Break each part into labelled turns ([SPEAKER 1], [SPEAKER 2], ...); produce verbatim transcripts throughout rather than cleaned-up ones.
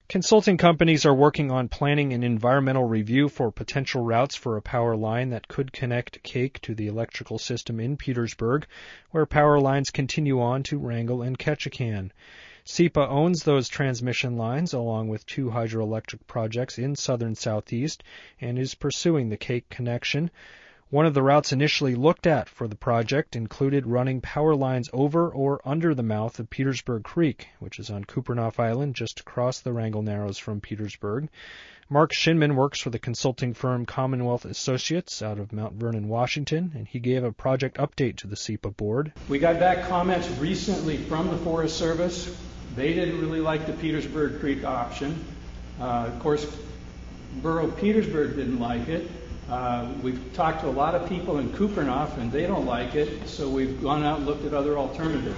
[SPEAKER 1] Consulting companies are working on planning an environmental review for potential routes for a power line that could connect Cake to the electrical system in Petersburg, where power lines continue on to Wrangell and Ketchikan. SEPA owns those transmission lines along with two hydroelectric projects in southern Southeast and is pursuing the Cake connection. One of the routes initially looked at for the project included running power lines over or under the mouth of Petersburg Creek, which is on Kupreanof Island just across the Wrangell Narrows from Petersburg. Mark Shinman works for the consulting firm Commonwealth Associates out of Mount Vernon, Washington, and he gave a project update to the SEPA board.
[SPEAKER 2] We got back comments recently from the Forest Service. They didn't really like the Petersburg Creek option. Uh, of course, Borough Petersburg didn't like it. Uh, we've talked to a lot of people in Kupreanof, and they don't like it, so we've gone out and looked at other alternatives.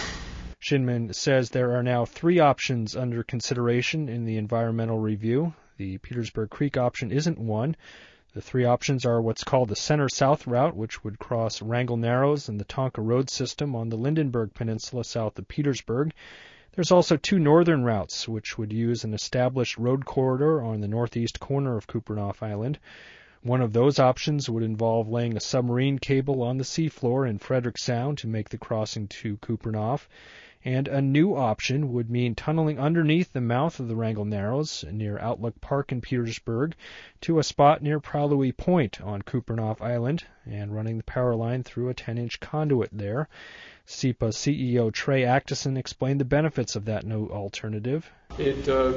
[SPEAKER 1] Shinman says there are now three options under consideration in the environmental review. The Petersburg Creek option isn't one. The three options are what's called the Center-South route, which would cross Wrangell Narrows and the Tonka Road system on the Lindenberg Peninsula south of Petersburg. There's also two northern routes, which would use an established road corridor on the northeast corner of Kupreanof Island. One of those options would involve laying a submarine cable on the seafloor in Frederick Sound to make the crossing to Kupreanof. And a new option would mean tunneling underneath the mouth of the Wrangell Narrows near Outlook Park in Petersburg to a spot near Prahlui Point on Kupreanof Island and running the power line through a ten-inch conduit there. SEPA C E O Trey Actison explained the benefits of that new alternative.
[SPEAKER 3] It uh,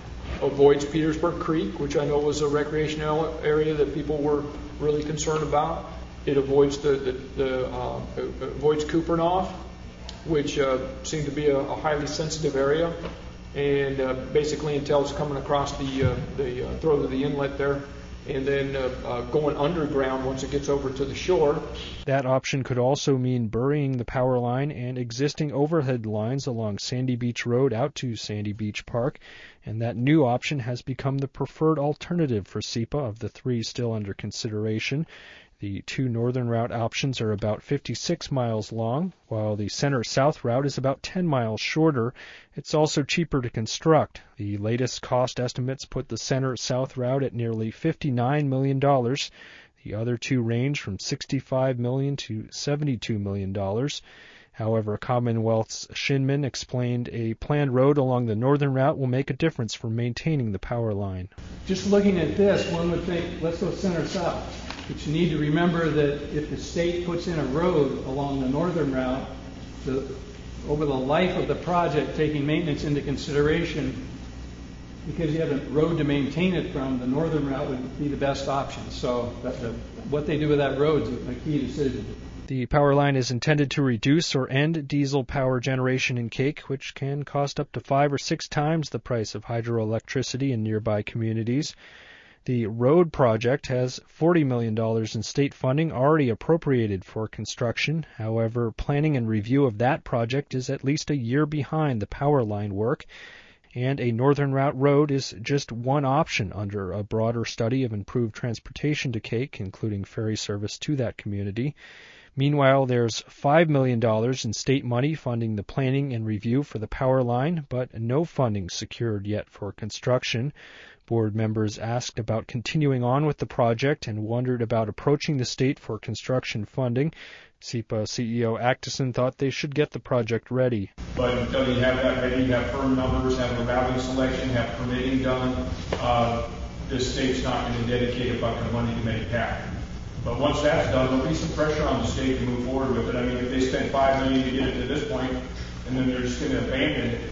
[SPEAKER 3] avoids Petersburg Creek, which I know was a recreational area that people were really concerned about. It avoids the, the, the uh, avoids Kupreanof, which uh, seemed to be a, a highly sensitive area, and uh, basically entails coming across the uh, the uh, throat of the inlet there, and then uh, uh, going underground once it gets over to the shore.
[SPEAKER 1] That option could also mean burying the power line and existing overhead lines along Sandy Beach Road out to Sandy Beach Park, and that new option has become the preferred alternative for SEPA of the three still under consideration. The two northern route options are about fifty-six miles long, while the center-south route is about ten miles shorter. It's also cheaper to construct. The latest cost estimates put the center-south route at nearly fifty-nine million dollars. The other two range from sixty-five million dollars to seventy-two million dollars. However, Commonwealth's Shinman explained a planned road along the northern route will make a difference for maintaining the power line.
[SPEAKER 2] Just looking at this, one would think, let's go center-south. But you need to remember that if the state puts in a road along the northern route, the, over the life of the project, taking maintenance into consideration, because you have a road to maintain it from, the northern route would be the best option. So that, the, what they do with that road is a key decision.
[SPEAKER 1] The power line is intended to reduce or end diesel power generation in Cake, which can cost up to five or six times the price of hydroelectricity in nearby communities. The road project has forty million dollars in state funding already appropriated for construction. However, planning and review of that project is at least a year behind the power line work, and a northern route road is just one option under a broader study of improved transportation to Cake, including ferry service to that community. Meanwhile, there's five million dollars in state money funding the planning and review for the power line, but no funding secured yet for construction. Board members asked about continuing on with the project and wondered about approaching the state for construction funding. SEPA C E O Actison thought they should get the project ready.
[SPEAKER 4] But until you have that ready, have firm numbers, have a routing selection, have permitting done, uh, the state's not going to dedicate a bucket of money to make it happen. But once that's done, there'll be some pressure on the state to move forward with it. I mean, if they spent five million dollars to get it to this point, and then they're just going to abandon it,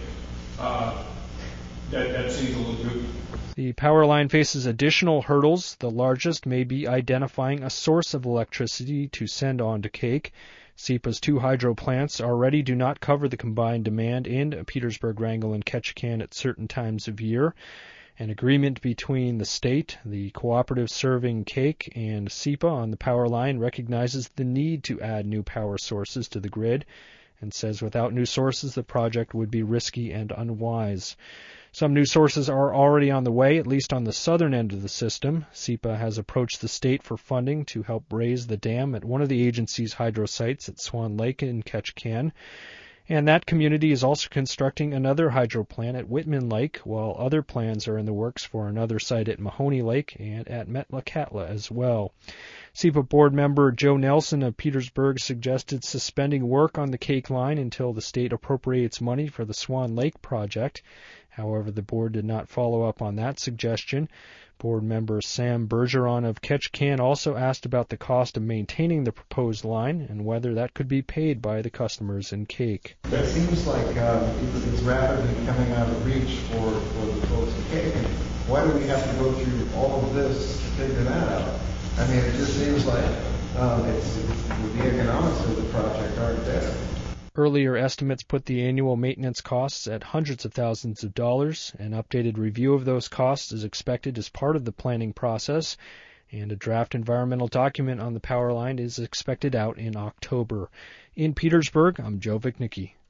[SPEAKER 4] uh, that, that seems a little good.
[SPEAKER 1] The power line faces additional hurdles. The largest may be identifying a source of electricity to send on to Cake. SEPA's two hydro plants already do not cover the combined demand in Petersburg, Wrangell, and Ketchikan at certain times of year. An agreement between the state, the cooperative serving Cake, and SEPA on the power line recognizes the need to add new power sources to the grid and says without new sources the project would be risky and unwise. Some new sources are already on the way, at least on the southern end of the system. SEPA has approached the state for funding to help raise the dam at one of the agency's hydro sites at Swan Lake in Ketchikan. And that community is also constructing another hydro plant at Whitman Lake, while other plans are in the works for another site at Mahoney Lake and at Metlakatla as well. S E P A board member Joe Nelson of Petersburg suggested suspending work on the Cake Line until the state appropriates money for the Swan Lake project. However, the board did not follow up on that suggestion. Board member Sam Bergeron of Ketchikan also asked about the cost of maintaining the proposed line and whether that could be paid by the customers in Cake.
[SPEAKER 5] It seems like uh, it's, it's rapidly coming out of reach for, for the folks in Cake. And why do we have to go through all of this to figure that out? I mean, it just seems like um, it's, it's, the economics of the project aren't there.
[SPEAKER 1] Earlier estimates put the annual maintenance costs at hundreds of thousands of dollars. An updated review of those costs is expected as part of the planning process, and a draft environmental document on the power line is expected out in October. In Petersburg, I'm Joe Vicnicki.